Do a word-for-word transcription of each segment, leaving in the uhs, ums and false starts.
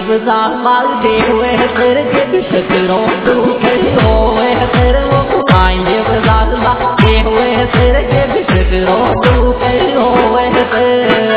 देवदा माल दे हुए तेरे के बिशकरो तू कहीं होए तेरे वो कुकाई देवदा माल दे हुए तेरे के बिशकरो तू कहीं होए तेरे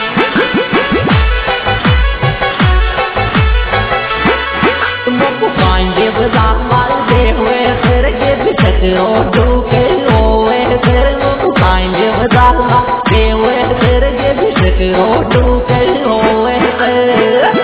तुम कुकाई देवदा माल दे हुए तेरे के बिशकरो तू कहीं होए तेरे वो कुकाई देवदा माल दे हुए तेरे के बिशकरो तू कहीं होए तेरे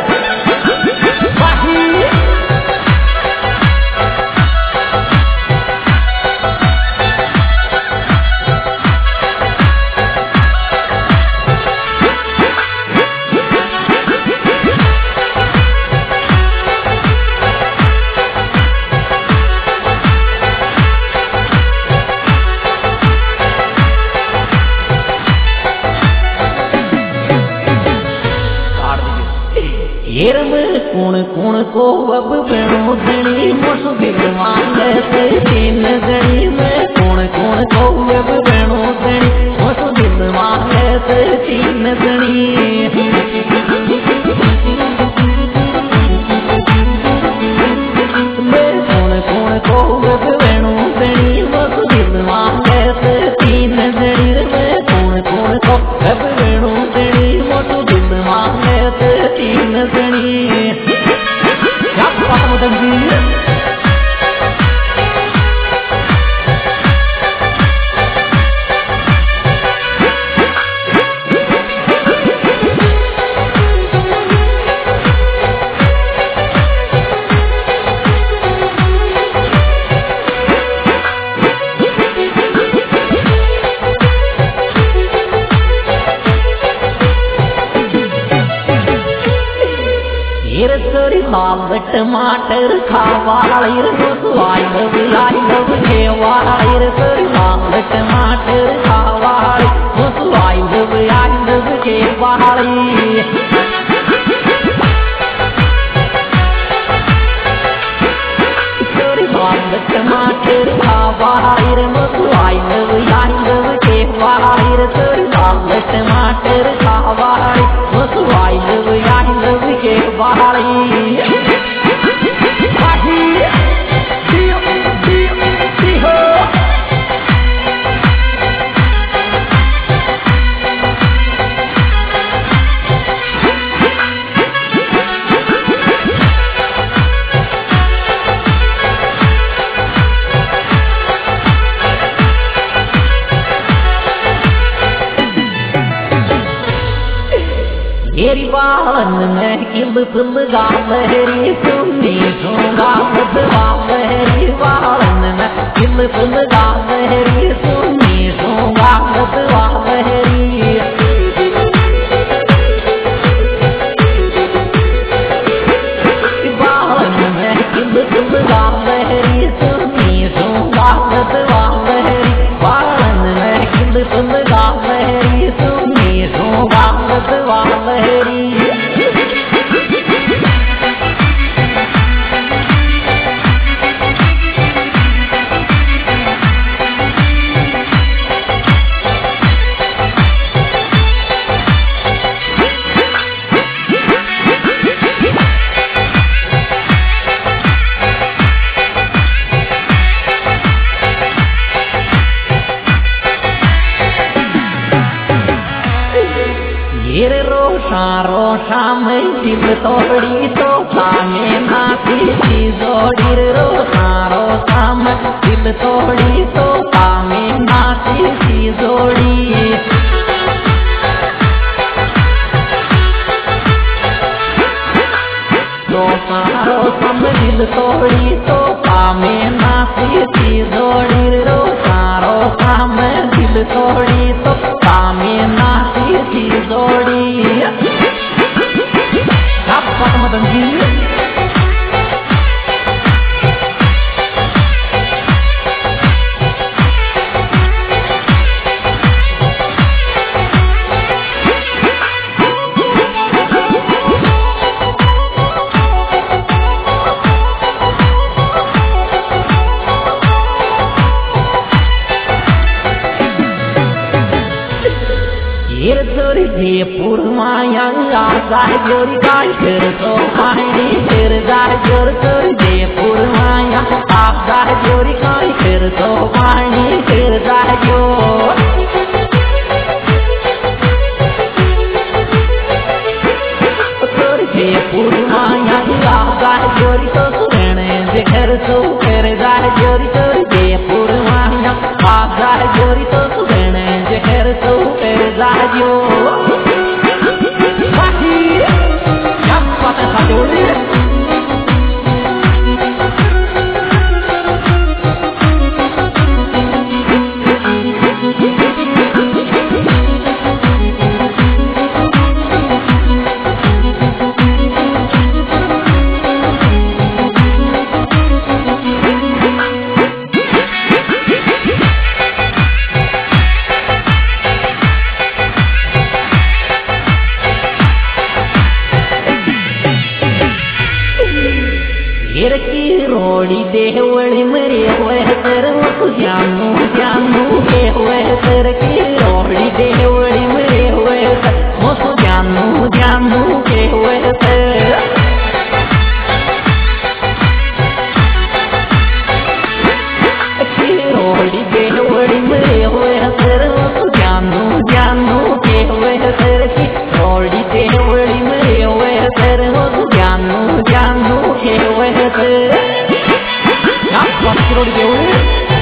कौन कौन को अब बेणो दणी मोसु बिगमान से तीन दणी में कौन कौन को अब बेणो दणी मोसु बिगमान से तीन दणी में कौन कौन को अब बेणो दणी मोसु बिगमान से तीन दणी में कौन कौन को अब बेणो दणी मोसु बिगमान से तीन दणी लाल टमाटर खावाइर आई लव आई लव खेवाइर लाल टमाटर खावाई आई लव आई लव खेवाई लाल टमाटर खावाइर आई लव आई लव खेवाइर लाल टमाटर खावाई आई लव आई लव खेवाई मेरी बालन में किल पुल गा लहरी सुनी सूंगा बदवा लहरी बालन में किल पुल गा लहरी सुनी सूंगा बदवा लहरी बालन में किल पुल गा लहरी सुनी सूंगा बदवा लहरी बालन में किल पुल गा लहरी सुनी सूंगा बदवा लहरी रोशा रोशा में दिल तोड़ी तो सामे नाती की जोड़ी रोशा रोशा में दिल तोड़ी तो सामे नाती की जोड़ी रोशा रोशा में दिल तोड़ी तो सामे नाती की जोड़ी रोशा रोशा में दिल तोड़ी तो सामे नाती की जोड़ी मदन जी जयपुर माया जाए जोरी काय फिर तो पानी फिर जाए जोर कर जयपुर माया आप जाए जोरी काय फिर तो पानी फिर जाए जोर जयपुर माया आप जाए जोरी तो सुने घर तो फिर जाए जोरी तो जयपुर माया आप जाए जोरी तो सुने घर तो फिर जाए जोर रोड़ी देवड़ी मरे हुए तर वो जानू जानू के हुए तर की रोड़ी देवड़ी मरे हुए वो जानू जानू के हुए तर रोड़ी देवड़ी मरे हुए तर वो जानू जानू के हुए तर की रोड़ी देवड़ी मरे हुए तर वो जानू जानू के हुए तर रोड देवड़ी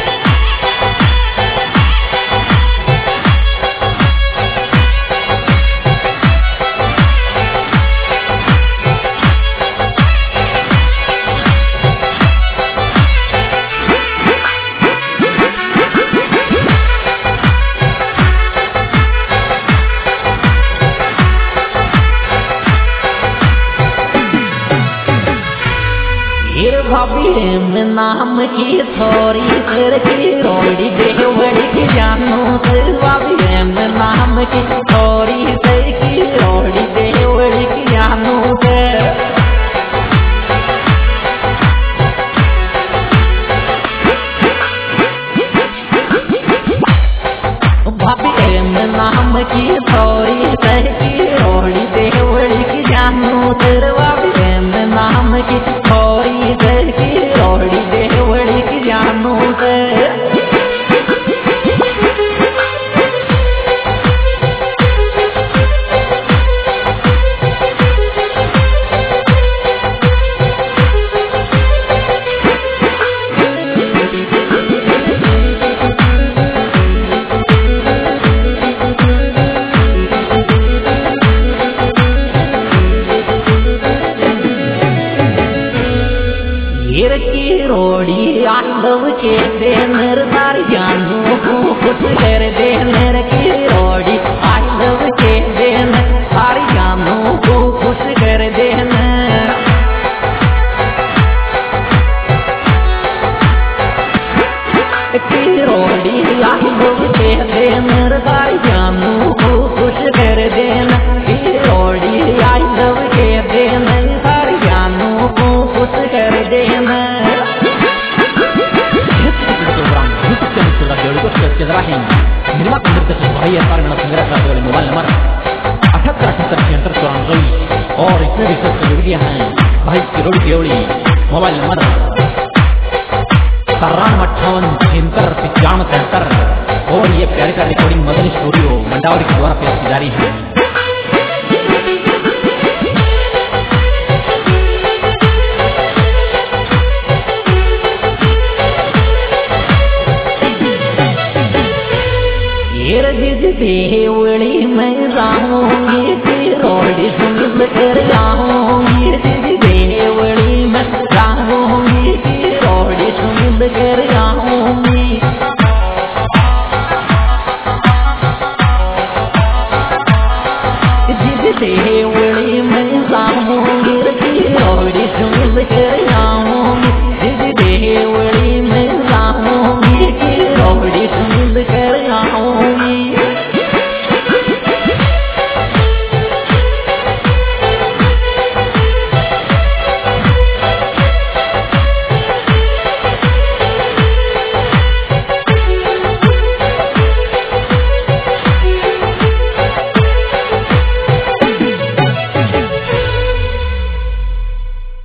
भाभी में नाम की थोड़ी फिर की रोड़ी देवड़ी की जानू से भाभी में नाम की थोड़ी फिर की रोड़ी देवड़ी की जानू से भाभी में नाम की थोड़ी फिर की रोड़ी देवड़ी की जानू से भाभी में नाम की थोड़ी फिर की रोड़ी देवड़ी की जानू से रोड़ी आंदव के देनर तार जानू को कुछ कर देनर की रोड़ी आंदव के देनर तार जानू को कुछ कर देनर की रोड़ी आंदव के देनर तार जानू को कुछ कर देनर की रोड़ी आंदव के देनर तार जानू को कुछ कर देनर निर्माण करते भाई अपार्टमेंट संग्रह करते मोबाइल नंबर अठहत्तर अठहत्तर छिहत्तर चौरानवे और इसमें भी सब सुविधाएं हैं भाई किरोड़ी देवड़ी मोबाइल नंबर सत्तानवे अट्ठावन छिहत्तर पचानवे तिहत्तर और ये प्यारे का रिकॉर्डिंग मदन स्टूडियो मंडावरी के द्वारा पेश की जा रही है।